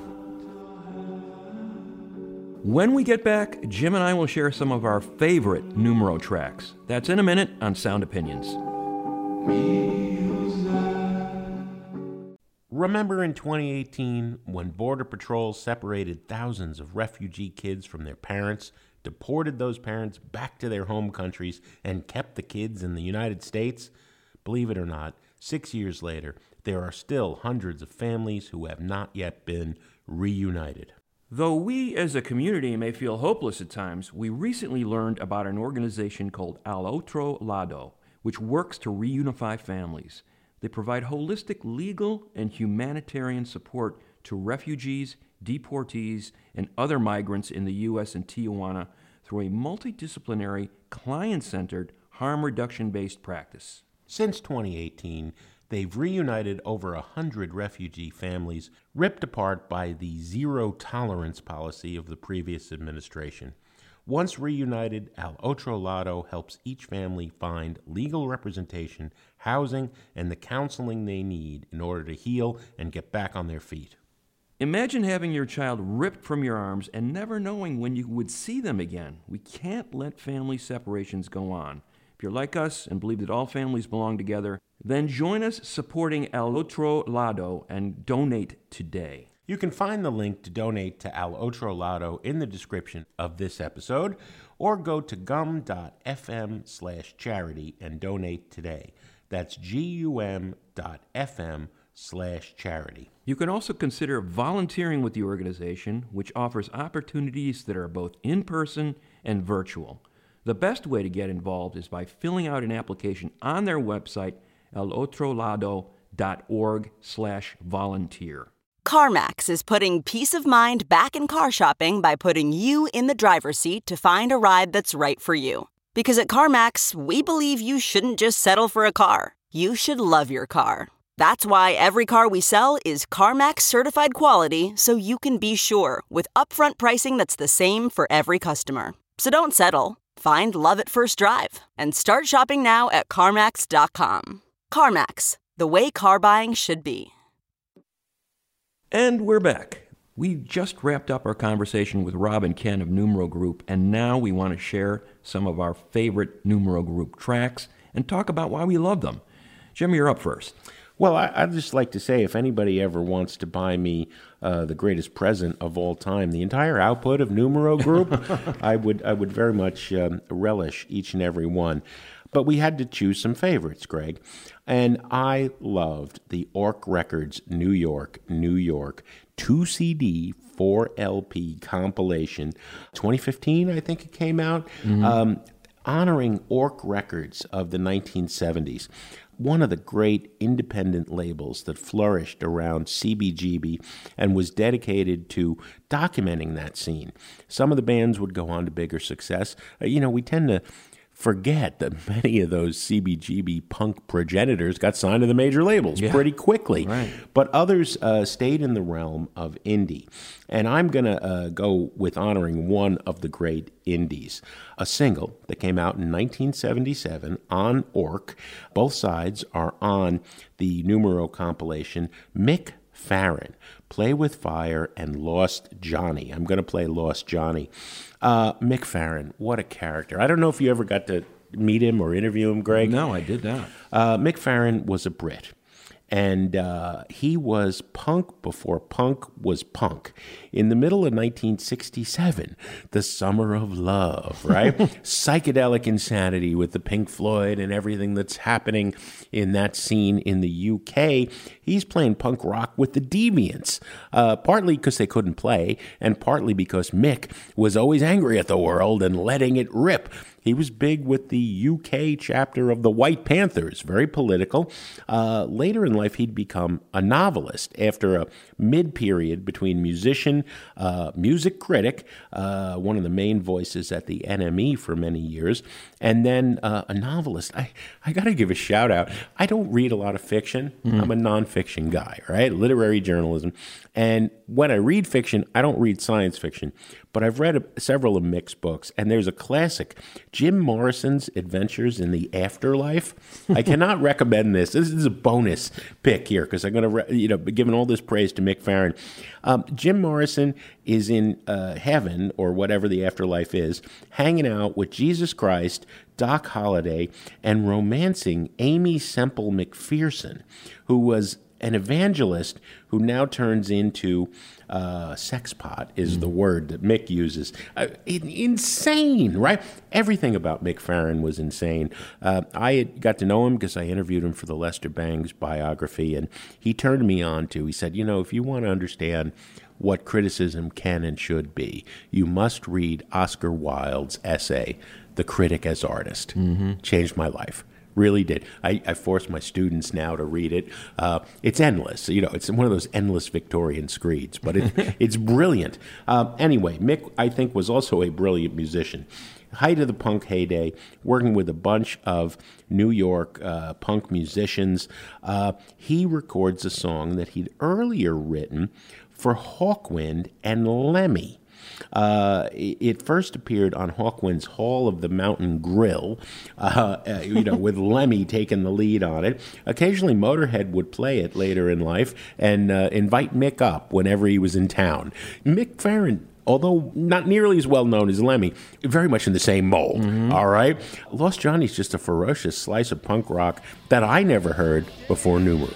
When we get back, Jim and I will share some of our favorite Numero tracks. That's in a minute on Sound Opinions. Remember in twenty eighteen when Border Patrol separated thousands of refugee kids from their parents, deported those parents back to their home countries, and kept the kids in the United States? Believe it or not, six years later, there are still hundreds of families who have not yet been reunited. Though we as a community may feel hopeless at times, we recently learned about an organization called Al Otro Lado, which works to reunify families. They provide holistic legal and humanitarian support to refugees, deportees, and other migrants in the U S and Tijuana through a multidisciplinary, client-centered, harm reduction-based practice. Since twenty eighteen, they've reunited over a hundred refugee families ripped apart by the zero-tolerance policy of the previous administration. Once reunited, Al Otro Lado helps each family find legal representation, housing, and the counseling they need in order to heal and get back on their feet. Imagine having your child ripped from your arms and never knowing when you would see them again. We can't let family separations go on. If you're like us and believe that all families belong together, then join us supporting Al Otro Lado and donate today. You can find the link to donate to Al Otro Lado in the description of this episode, or go to gum.fm slash charity and donate today. That's gum.fm slash charity. You can also consider volunteering with the organization, which offers opportunities that are both in-person and virtual. The best way to get involved is by filling out an application on their website, elotrolado.org slash volunteer. CarMax is putting peace of mind back in car shopping by putting you in the driver's seat to find a ride that's right for you. Because at CarMax, we believe you shouldn't just settle for a car. You should love your car. That's why every car we sell is CarMax certified quality, so you can be sure with upfront pricing that's the same for every customer. So don't settle. Find love at first drive and start shopping now at CarMax dot com. CarMax, the way car buying should be. And we're back. We just wrapped up our conversation with Rob and Ken of Numero Group, and now we want to share some of our favorite Numero Group tracks and talk about why we love them. Jim, you're up first. Well, I, I'd just like to say, if anybody ever wants to buy me uh, the greatest present of all time, the entire output of Numero Group, I would I would very much um, relish each and every one. But we had to choose some favorites, Greg. And I loved the Orc Records New York, New York two C D, four L P compilation. twenty fifteen, I think it came out, mm-hmm. um, honoring Orc Records of the nineteen seventies. One of the great independent labels that flourished around C B G B and was dedicated to documenting that scene. Some of the bands would go on to bigger success. Uh, you know, we tend to forget that many of those C B G B punk progenitors got signed to the major labels yeah. pretty quickly. Right. But others uh, stayed in the realm of indie. And I'm going to uh, go with honoring one of the great indies, a single that came out in nineteen seventy-seven on Orc. Both sides are on the Numero compilation, Mick Farren, Play with Fire, and Lost Johnny. I'm going to play Lost Johnny. Uh, Mick Farren, what a character. I don't know if you ever got to meet him or interview him, Greg. No, I did not. Uh, Mick Farren was a Brit. And uh, he was punk before punk was punk. In the middle of nineteen sixty-seven, the summer of love, right? Psychedelic insanity with the Pink Floyd and everything that's happening in that scene in the U K. He's playing punk rock with the Deviants, uh, partly because they couldn't play, and partly because Mick was always angry at the world and letting it rip. He was big with the U K chapter of the White Panthers, very political. Uh, later in life, he'd become a novelist after a mid-period between musician, uh, music critic, uh, one of the main voices at the N M E for many years, and then uh, a novelist. I, I got to give a shout out. I don't read a lot of fiction. Mm-hmm. I'm a nonfiction guy, right? Literary journalism. And when I read fiction, I don't read science fiction. But I've read a, several of Mick's books, and there's a classic, Jim Morrison's Adventures in the Afterlife. I cannot recommend this. This is a bonus pick here because I'm going to, re- you know, be giving all this praise to Mick Farren. Um, Jim Morrison is in uh, heaven, or whatever the afterlife is, hanging out with Jesus Christ, Doc Holliday, and romancing Amy Semple McPherson, who was an evangelist who now turns into uh, sex pot is mm. the word that Mick uses. Uh, in, insane, right? Everything about Mick Farren was insane. Uh, I had got to know him because I interviewed him for the Lester Bangs biography, and he turned me on to, he said, you know, if you want to understand what criticism can and should be, you must read Oscar Wilde's essay, The Critic as Artist. Mm-hmm. Changed my life. Really did. I, I force my students now to read it. Uh, it's endless. You know, it's one of those endless Victorian screeds, but it, it's brilliant. Uh, anyway, Mick, I think, was also a brilliant musician. Height of the punk heyday, working with a bunch of New York uh, punk musicians. Uh, he records a song that he'd earlier written for Hawkwind and Lemmy. Uh, it first appeared on Hawkwind's Hall of the Mountain Grill, uh, uh, you know, with Lemmy taking the lead on it. Occasionally, Motorhead would play it later in life and uh, invite Mick up whenever he was in town. Mick Farren, although not nearly as well known as Lemmy, very much in the same mold, mm-hmm. all right? Lost Johnny's just a ferocious slice of punk rock that I never heard before Numero.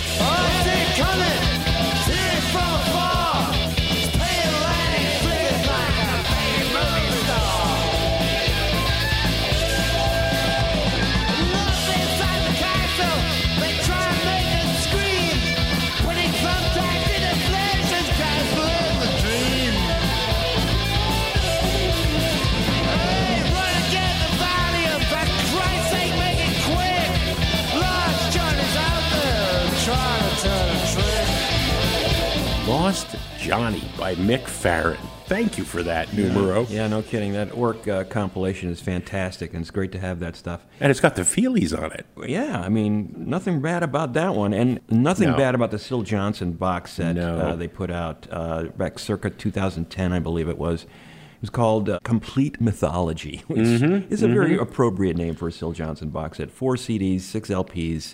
Lost Johnny by Mick Farren. Thank you for that, Numero. Yeah, yeah, no kidding. That Orc uh, compilation is fantastic, and it's great to have that stuff. And it's got the feelies on it. Yeah, I mean, nothing bad about that one, and nothing No. bad about the Syl Johnson box set No. uh, they put out uh, back circa two thousand ten, I believe it was. It was called uh, Complete Mythology, which Mm-hmm, is a very appropriate name for a Syl Johnson box set. Four C Ds, six L Ps.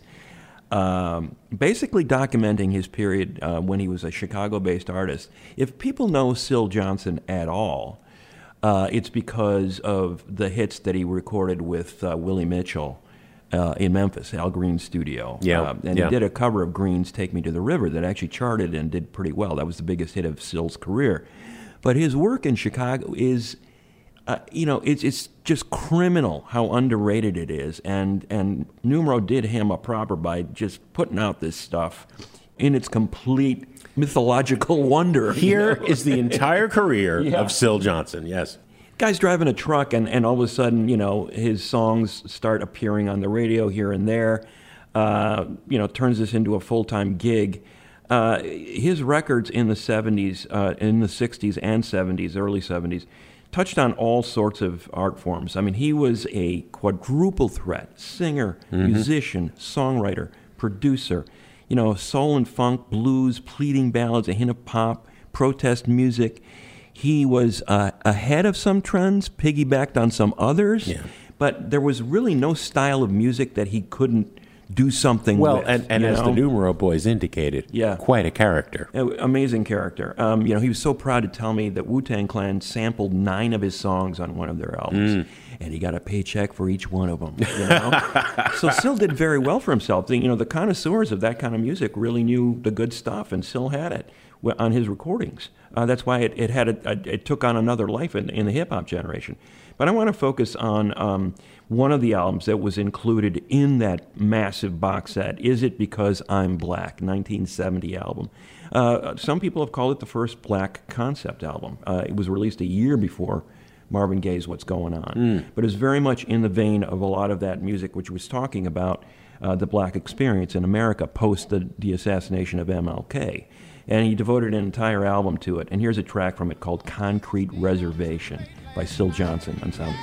Um, basically documenting his period uh, when he was a Chicago-based artist. If people know Syl Johnson at all, uh, it's because of the hits that he recorded with uh, Willie Mitchell uh, in Memphis, Al Green's studio. Yeah, Uh, and yeah. he did a cover of Green's Take Me to the River that actually charted and did pretty well. That was the biggest hit of Syl's career. But his work in Chicago is... Uh, you know, it's it's just criminal how underrated it is, and and Numero did him a proper by just putting out this stuff in its complete mythological wonder. Here you know? is the entire career Yeah. of Syl Johnson, yes. Guy's driving a truck, and, and all of a sudden, you know, his songs start appearing on the radio here and there. Uh, you know, turns this into a full-time gig. Uh, his records in the seventies, uh, in the sixties and seventies, early seventies, touched on all sorts of art forms. I mean, he was a quadruple threat: singer, Mm-hmm. musician, songwriter, producer. You know, soul and funk, blues, pleading ballads, a hint of pop, protest music. He was uh, ahead of some trends, piggybacked on some others, Yeah. but there was really no style of music that he couldn't do something Well, with. and, and you as know? the Numero Boys indicated, Yeah. quite a character. Uh, Amazing character. Um, you know, he was so proud to tell me that Wu-Tang Clan sampled nine of his songs on one of their albums, Mm. and he got a paycheck for each one of them. You know? So Syl did very well for himself. The, you know, the connoisseurs of that kind of music really knew the good stuff, and Syl had it wi- on his recordings. Uh, that's why it, it had a, a, it took on another life in, in the hip hop generation. But I want to focus on um, one of the albums that was included in that massive box set. Is It Because I'm Black? nineteen seventy album. Uh, some people have called it the first black concept album. Uh, it was released a year before Marvin Gaye's What's Going On. Mm. But it's very much in the vein of a lot of that music which was talking about uh, the black experience in America post the, the assassination of M L K. And he devoted an entire album to it. And here's a track from it called Concrete Reservation by Syl Johnson on Sound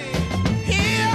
Opinion.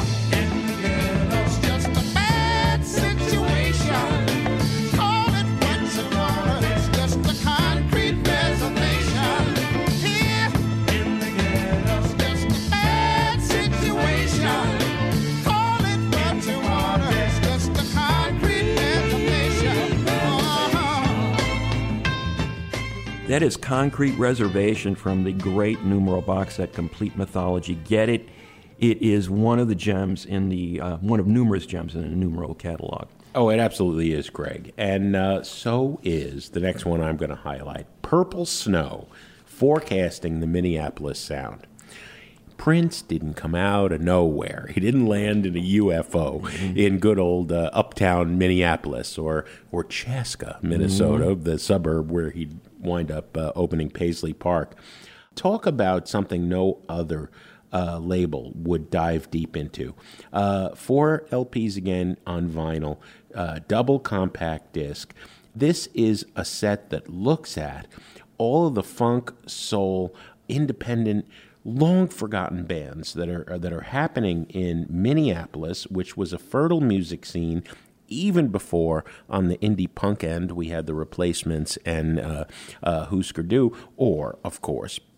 That is Concrete Reservation from the great Numero box set, Complete Mythology. Get it? It is one of the gems in the, uh, one of numerous gems in the Numero catalog. Oh, it absolutely is, Greg. And uh, so is the next one I'm going to highlight, Purple Snow, forecasting the Minneapolis sound. Prince didn't come out of nowhere. He didn't land in a U F O mm-hmm. in good old uh, uptown Minneapolis or or Chaska, Minnesota, mm-hmm. the suburb where he'd wind up uh, opening Paisley Park. Talk about something no other uh, label would dive deep into. Uh, four L Ps again on vinyl, uh, double compact disc. This is a set that looks at all of the funk, soul, independent, long-forgotten bands that are that are happening in Minneapolis, which was a fertile music scene even before on the indie punk end we had the Replacements and uh, uh, Husker Du, or, of course,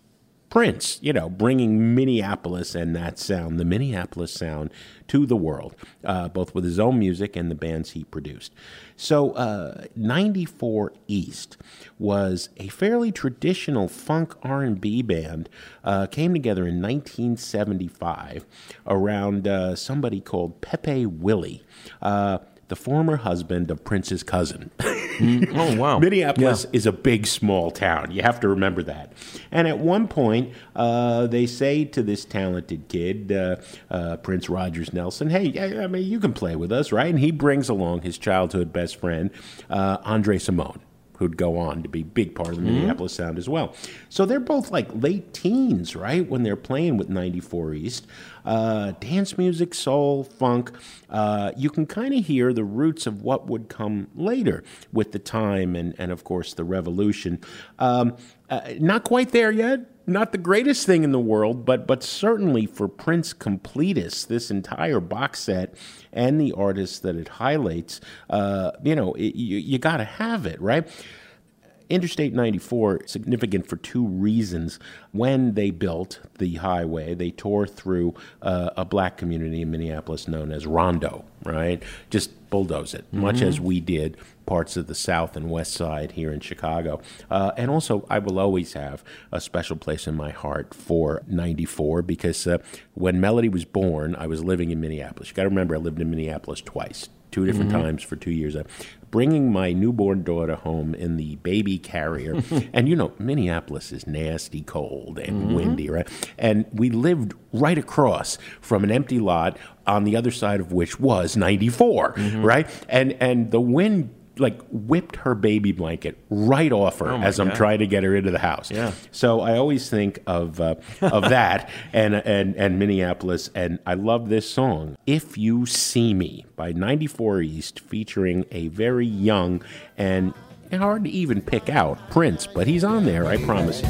Prince, you know, bringing Minneapolis and that sound, the Minneapolis sound, to the world, uh, both with his own music and the bands he produced. So uh, ninety-four East was a fairly traditional funk R and B band, uh, came together in nineteen seventy-five around uh, somebody called Pepe Willie, uh, the former husband of Prince's cousin. Mm, oh, wow. Minneapolis Yeah. is a big, small town. You have to remember that. And at one point, uh, they say to this talented kid, uh, uh, Prince Rogers Nelson, hey, I, I mean, you can play with us, right? And he brings along his childhood best friend, uh, Andre Simone, who'd go on to be a big part of the Minneapolis sound as well. So they're both like late teens, right, when they're playing with ninety-four East. Uh, dance music, soul, funk. Uh, you can kind of hear the roots of what would come later with the time and, and of course, the revolution. Um, uh, not quite there yet. Not the greatest thing in the world, but but certainly for Prince completists, this entire box set and the artists that it highlights, uh, you know, it, you, you got to have it, right? Interstate ninety-four, significant for two reasons. When they built the highway, they tore through uh, a black community in Minneapolis known as Rondo, right? Just bulldoze it, mm-hmm. much as we did parts of the South and West Side here in Chicago. Uh, and also, I will always have a special place in my heart for ninety-four because uh, when Melody was born, I was living in Minneapolis. You got to remember, I lived in Minneapolis twice. Two different mm-hmm. times for two years. Uh, bringing my newborn daughter home in the baby carrier. And, you know, Minneapolis is nasty cold and mm-hmm. windy, right? And we lived right across from an empty lot on the other side of which was ninety-four, mm-hmm. right? And and the wind like whipped her baby blanket right off her oh as I'm God. trying to get her into the house. Yeah. So I always think of uh, of that and, and and Minneapolis, and I love this song, "If You See Me" by ninety-four East, featuring a very young and hard to even pick out Prince, but he's on there, I promise you.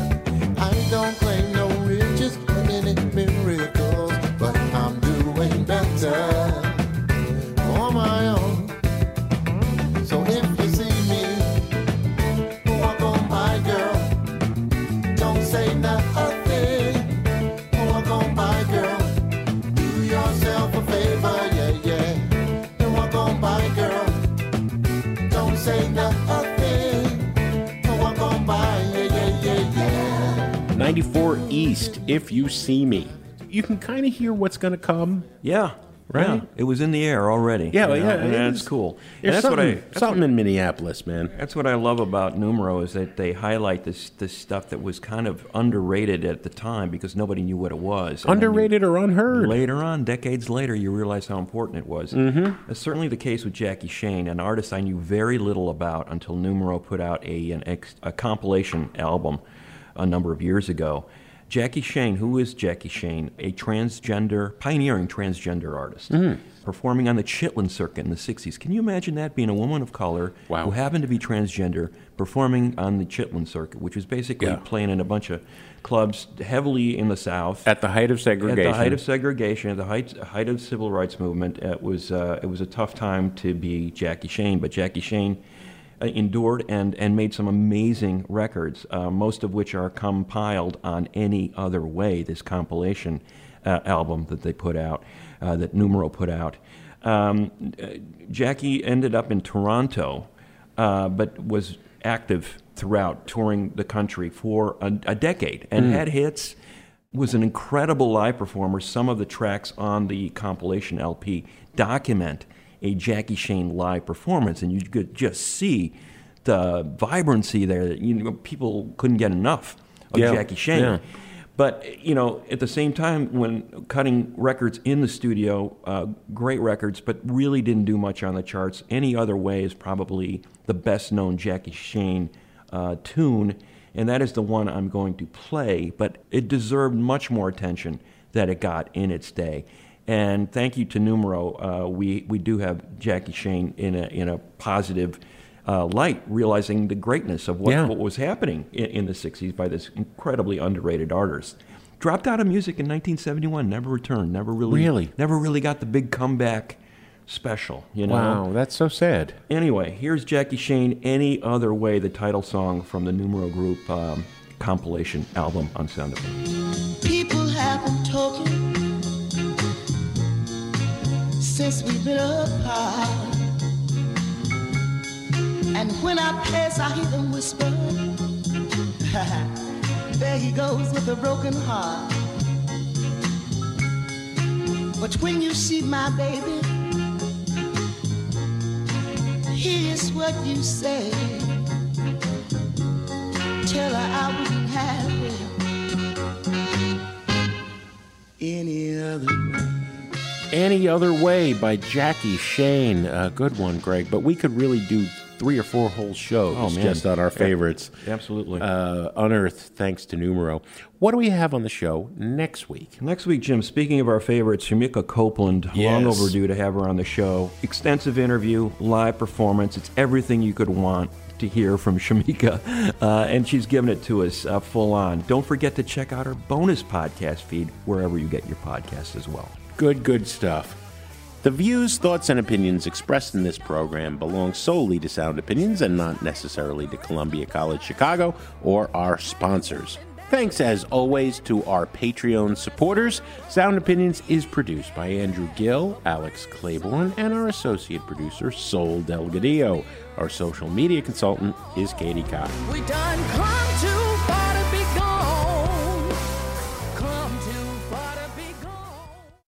I don't claim no riches, any miracles, but I'm doing better on my own. So if you see me, walk on by, girl. Don't say nothing. Walk on by, girl. Do yourself a favor, yeah, yeah. And walk on by, girl. Don't say nothing. Walk on by, yeah, yeah, yeah, yeah. ninety-four East, "If You See Me." You can kind of hear what's going to come. Yeah. Right? Yeah. It was in the air already. Yeah, you know, yeah. and it that's is- cool. And There's that's what something, I that's something what, in Minneapolis, man. that's what I love about Numero is that they highlight this this stuff that was kind of underrated at the time because nobody knew what it was. And then you- Underrated or unheard. Later on, decades later, you realize how important it was. Mm-hmm. That's certainly the case with Jackie Shane, an artist I knew very little about until Numero put out a, an ex, a compilation album a number of years ago. Jackie Shane, who is Jackie Shane? A transgender, pioneering transgender artist, mm. performing on the Chitlin circuit in the sixties. Can you imagine that, being a woman of color Wow. who happened to be transgender, performing on the Chitlin circuit, which was basically Yeah. playing in a bunch of clubs heavily in the South. At the height of segregation. At the height of segregation, at the height, height of the civil rights movement, it was uh, it was a tough time to be Jackie Shane. But Jackie Shane uh, endured and, and made some amazing records, uh, most of which are compiled on Any Other Way, this compilation uh, album that they put out, uh, that Numero put out. Um, uh, Jackie ended up in Toronto, uh, but was active throughout, touring the country for a, a decade, and Mm. had hits. Was an incredible live performer. Some of the tracks on the compilation L P document a Jackie Shane live performance, and you could just see the vibrancy there. That, you know, people couldn't get enough of Yeah, Jackie Shane. yeah. But, you know, at the same time, when cutting records in the studio, uh, great records, but really didn't do much on the charts. Any Other Way is probably the best-known Jackie Shane uh, tune, and that is the one I'm going to play. But it deserved much more attention that it got in its day. And thank you to Numero. Uh, we we do have Jackie Shane in a in a positive uh, light, realizing the greatness of what, Yeah. what was happening in, in the sixties by this incredibly underrated artist. Dropped out of music in nineteen seventy-one, never returned, never really, Really? never really got the big comeback special. You know. Wow, that's so sad. Anyway, here's Jackie Shane, Any Other Way, the title song from the Numero group. Um, compilation album on Sound Opinions. People have been talking since we've been apart, and when I pass I hear them whisper, there he goes with a broken heart. But when you see my baby, here's what you say. Tell her I wouldn't have it any other way. Any Other Way by Jackie Shane. A good one, Greg. But we could really do three or four whole shows oh, just on our favorites. Yeah, absolutely. Uh, unearthed thanks to Numero. What do we have on the show next week? Next week, Jim, speaking of our favorites, Shamika Copeland, yes. long overdue to have her on the show. Extensive interview, live performance. It's everything you could want to hear from Shamika, uh, and she's giving it to us uh, full on. Don't forget to check out our bonus podcast feed wherever you get your podcasts as well. Good, good stuff. The views, thoughts, and opinions expressed in this program belong solely to Sound Opinions and not necessarily to Columbia College Chicago or our sponsors. Thanks, as always, to our Patreon supporters. Sound Opinions is produced by Andrew Gill, Alex Claiborne, and our associate producer, Sol Delgadillo. Our social media consultant is Katie Cox. We done come to